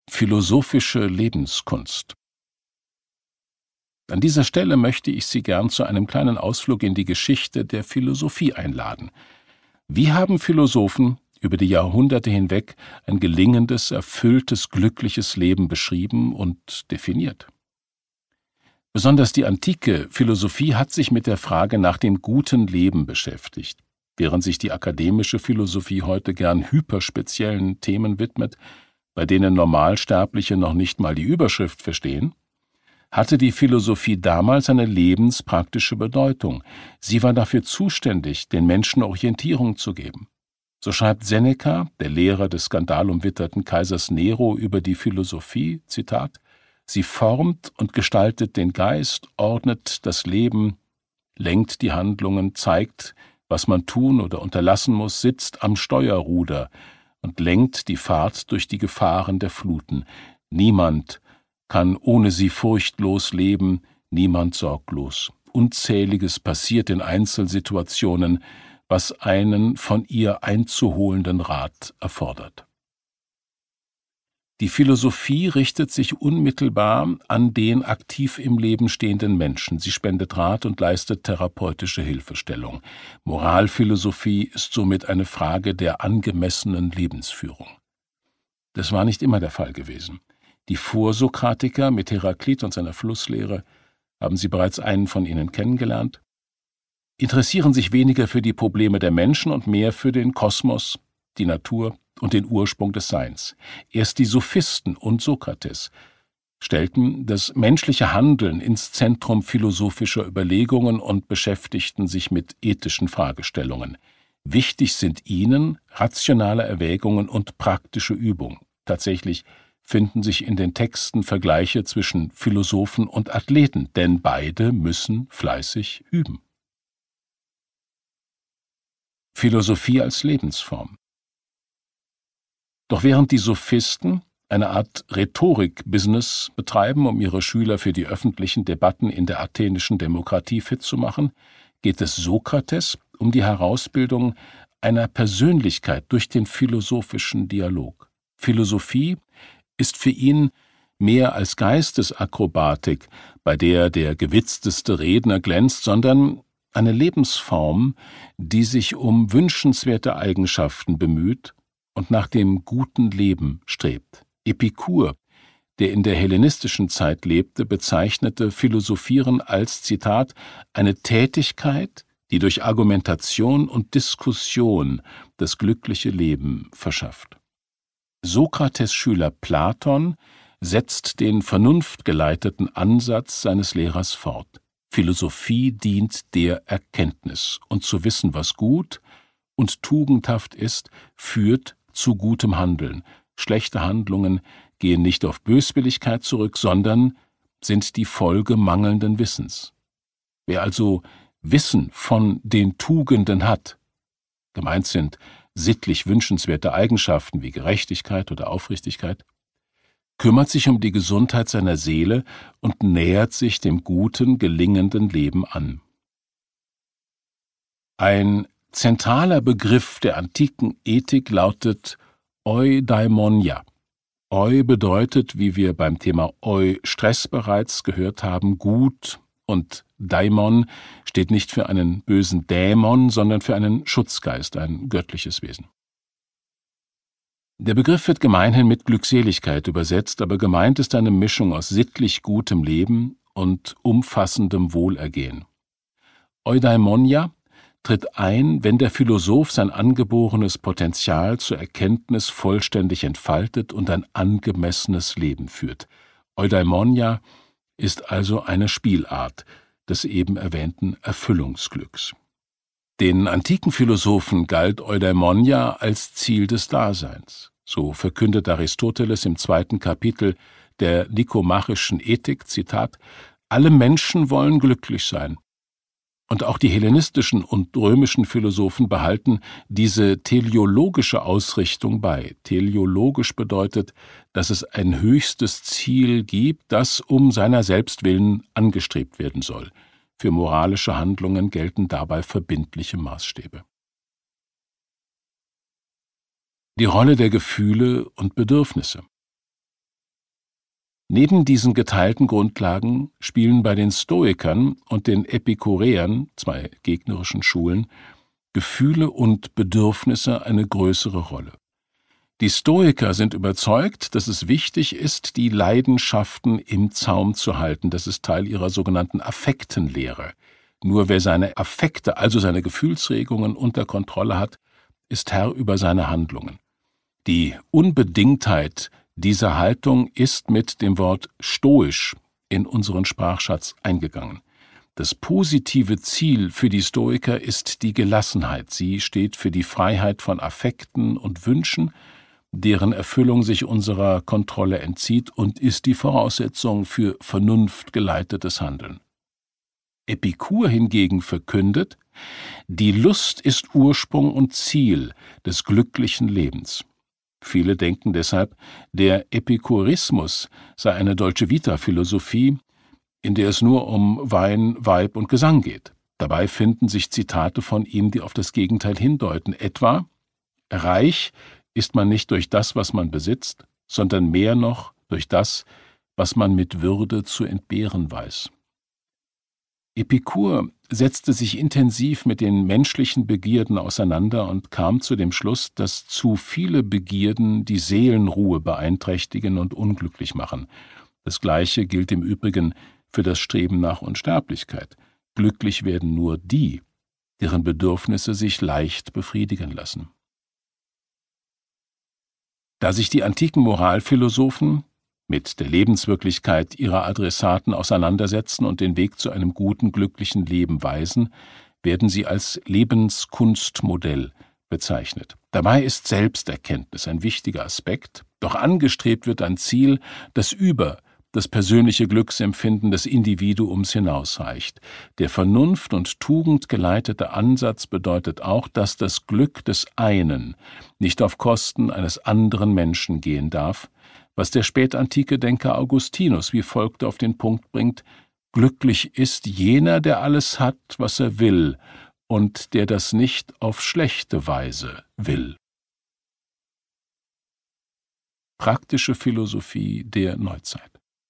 Philosophische Lebenskunst. An dieser Stelle möchte ich Sie gern zu einem kleinen Ausflug in die Geschichte der Philosophie einladen. Wie haben Philosophen über die Jahrhunderte hinweg ein gelingendes, erfülltes, glückliches Leben beschrieben und definiert? Besonders die antike Philosophie hat sich mit der Frage nach dem guten Leben beschäftigt. Während sich die akademische Philosophie heute gern hyperspeziellen Themen widmet, bei denen Normalsterbliche noch nicht mal die Überschrift verstehen, hatte die Philosophie damals eine lebenspraktische Bedeutung. Sie war dafür zuständig, den Menschen Orientierung zu geben. So schreibt Seneca, der Lehrer des skandalumwitterten Kaisers Nero, über die Philosophie, Zitat: Sie formt und gestaltet den Geist, ordnet das Leben, lenkt die Handlungen, zeigt, was man tun oder unterlassen muss, sitzt am Steuerruder und lenkt die Fahrt durch die Gefahren der Fluten. Niemand kann ohne sie furchtlos leben, niemand sorglos. Unzähliges passiert in Einzelsituationen, was einen von ihr einzuholenden Rat erfordert. Die Philosophie richtet sich unmittelbar an den aktiv im Leben stehenden Menschen. Sie spendet Rat und leistet therapeutische Hilfestellung. Moralphilosophie ist somit eine Frage der angemessenen Lebensführung. Das war nicht immer der Fall gewesen. Die Vorsokratiker mit Heraklit und seiner Flusslehre, haben Sie bereits einen von ihnen kennengelernt, interessieren sich weniger für die Probleme der Menschen und mehr für den Kosmos, die Natur und den Ursprung des Seins. Erst die Sophisten und Sokrates stellten das menschliche Handeln ins Zentrum philosophischer Überlegungen und beschäftigten sich mit ethischen Fragestellungen. Wichtig sind ihnen rationale Erwägungen und praktische Übung. Tatsächlich finden sich in den Texten Vergleiche zwischen Philosophen und Athleten, denn beide müssen fleißig üben. Philosophie als Lebensform. Doch während die Sophisten eine Art Rhetorik-Business betreiben, um ihre Schüler für die öffentlichen Debatten in der athenischen Demokratie fit zu machen, geht es Sokrates um die Herausbildung einer Persönlichkeit durch den philosophischen Dialog. Philosophie ist für ihn mehr als Geistesakrobatik, bei der der gewitzteste Redner glänzt, sondern eine Lebensform, die sich um wünschenswerte Eigenschaften bemüht und nach dem guten Leben strebt. Epikur, der in der hellenistischen Zeit lebte, bezeichnete Philosophieren als, Zitat, eine Tätigkeit, die durch Argumentation und Diskussion das glückliche Leben verschafft. Sokrates' Schüler Platon setzt den vernunftgeleiteten Ansatz seines Lehrers fort. Philosophie dient der Erkenntnis, und zu wissen, was gut und tugendhaft ist, führt zu gutem Handeln. Schlechte Handlungen gehen nicht auf Böswilligkeit zurück, sondern sind die Folge mangelnden Wissens. Wer also Wissen von den Tugenden hat, gemeint sind sittlich wünschenswerte Eigenschaften wie Gerechtigkeit oder Aufrichtigkeit, kümmert sich um die Gesundheit seiner Seele und nähert sich dem guten, gelingenden Leben an. Ein zentraler Begriff der antiken Ethik lautet Eudaimonia. Eu bedeutet, wie wir beim Thema Stress bereits gehört haben, gut, und Daimon steht nicht für einen bösen Dämon, sondern für einen Schutzgeist, ein göttliches Wesen. Der Begriff wird gemeinhin mit Glückseligkeit übersetzt, aber gemeint ist eine Mischung aus sittlich gutem Leben und umfassendem Wohlergehen. Eudaimonia tritt ein, wenn der Philosoph sein angeborenes Potenzial zur Erkenntnis vollständig entfaltet und ein angemessenes Leben führt. Eudaimonia ist also eine Spielart des eben erwähnten Erfüllungsglücks. Den antiken Philosophen galt Eudaimonia als Ziel des Daseins. So verkündet Aristoteles im 2. Kapitel der Nikomachischen Ethik, Zitat, alle Menschen wollen glücklich sein. Und auch die hellenistischen und römischen Philosophen behalten diese teleologische Ausrichtung bei. Teleologisch bedeutet, dass es ein höchstes Ziel gibt, das um seiner selbst willen angestrebt werden soll. Für moralische Handlungen gelten dabei verbindliche Maßstäbe. Die Rolle der Gefühle und Bedürfnisse. Neben diesen geteilten Grundlagen spielen bei den Stoikern und den Epikureern, zwei gegnerischen Schulen, Gefühle und Bedürfnisse eine größere Rolle. Die Stoiker sind überzeugt, dass es wichtig ist, die Leidenschaften im Zaum zu halten. Das ist Teil ihrer sogenannten Affektenlehre. Nur wer seine Affekte, also seine Gefühlsregungen, unter Kontrolle hat, ist Herr über seine Handlungen. Die Unbedingtheit dieser Haltung ist mit dem Wort stoisch in unseren Sprachschatz eingegangen. Das positive Ziel für die Stoiker ist die Gelassenheit. Sie steht für die Freiheit von Affekten und Wünschen, deren Erfüllung sich unserer Kontrolle entzieht und ist die Voraussetzung für vernunftgeleitetes Handeln. Epikur hingegen verkündet, die Lust ist Ursprung und Ziel des glücklichen Lebens. Viele denken deshalb, der Epikurismus sei eine Dolce Vita-Philosophie, in der es nur um Wein, Weib und Gesang geht. Dabei finden sich Zitate von ihm, die auf das Gegenteil hindeuten, etwa: Reich ist man nicht durch das, was man besitzt, sondern mehr noch durch das, was man mit Würde zu entbehren weiß. Epikur setzte sich intensiv mit den menschlichen Begierden auseinander und kam zu dem Schluss, dass zu viele Begierden die Seelenruhe beeinträchtigen und unglücklich machen. Das Gleiche gilt im Übrigen für das Streben nach Unsterblichkeit. Glücklich werden nur die, deren Bedürfnisse sich leicht befriedigen lassen. Da sich die antiken Moralphilosophen mit der Lebenswirklichkeit ihrer Adressaten auseinandersetzen und den Weg zu einem guten, glücklichen Leben weisen, werden sie als Lebenskunstmodell bezeichnet. Dabei ist Selbsterkenntnis ein wichtiger Aspekt, doch angestrebt wird ein Ziel, das über das persönliche Glücksempfinden des Individuums hinausreicht. Der Vernunft und Tugend geleitete Ansatz bedeutet auch, dass das Glück des einen nicht auf Kosten eines anderen Menschen gehen darf, was der spätantike Denker Augustinus wie folgt auf den Punkt bringt: Glücklich ist jener, der alles hat, was er will, und der das nicht auf schlechte Weise will. Praktische Philosophie der Neuzeit.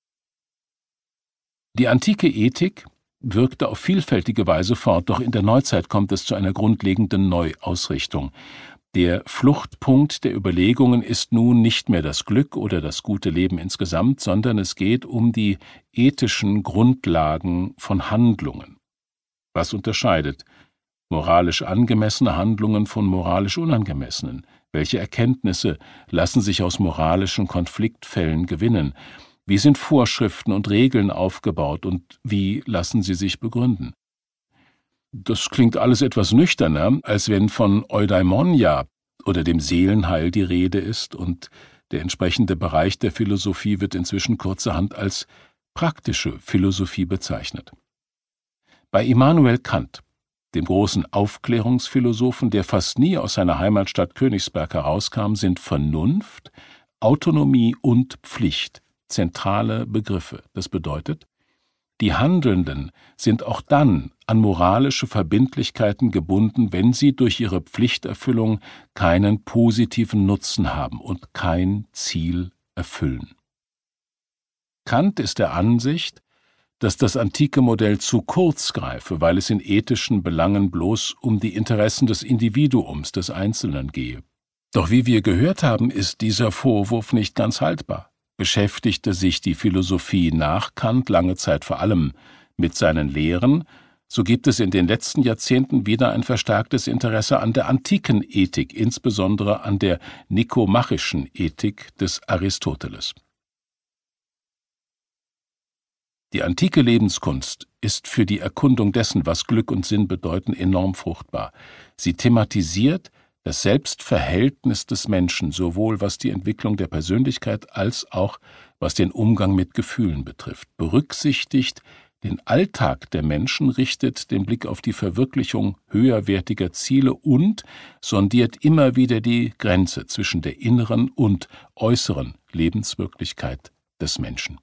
Die antike Ethik wirkte auf vielfältige Weise fort, doch in der Neuzeit kommt es zu einer grundlegenden Neuausrichtung. Der Fluchtpunkt der Überlegungen ist nun nicht mehr das Glück oder das gute Leben insgesamt, sondern es geht um die ethischen Grundlagen von Handlungen. Was unterscheidet moralisch angemessene Handlungen von moralisch unangemessenen? Welche Erkenntnisse lassen sich aus moralischen Konfliktfällen gewinnen? Wie sind Vorschriften und Regeln aufgebaut und wie lassen sie sich begründen? Das klingt alles etwas nüchterner, als wenn von Eudaimonia oder dem Seelenheil die Rede ist, und der entsprechende Bereich der Philosophie wird inzwischen kurzerhand als praktische Philosophie bezeichnet. Bei Immanuel Kant, dem großen Aufklärungsphilosophen, der fast nie aus seiner Heimatstadt Königsberg herauskam, sind Vernunft, Autonomie und Pflicht zentrale Begriffe. Das bedeutet, die Handelnden sind auch dann an moralische Verbindlichkeiten gebunden, wenn sie durch ihre Pflichterfüllung keinen positiven Nutzen haben und kein Ziel erfüllen. Kant ist der Ansicht, dass das antike Modell zu kurz greife, weil es in ethischen Belangen bloß um die Interessen des Individuums, des Einzelnen gehe. Doch wie wir gehört haben, ist dieser Vorwurf nicht ganz haltbar. Beschäftigte sich die Philosophie nach Kant lange Zeit vor allem mit seinen Lehren, so gibt es in den letzten Jahrzehnten wieder ein verstärktes Interesse an der antiken Ethik, insbesondere an der nikomachischen Ethik des Aristoteles. Die antike Lebenskunst ist für die Erkundung dessen, was Glück und Sinn bedeuten, enorm fruchtbar. Sie thematisiert das Selbstverhältnis des Menschen, sowohl was die Entwicklung der Persönlichkeit als auch was den Umgang mit Gefühlen betrifft, berücksichtigt den Alltag der Menschen, richtet den Blick auf die Verwirklichung höherwertiger Ziele und sondiert immer wieder die Grenze zwischen der inneren und äußeren Lebenswirklichkeit des Menschen.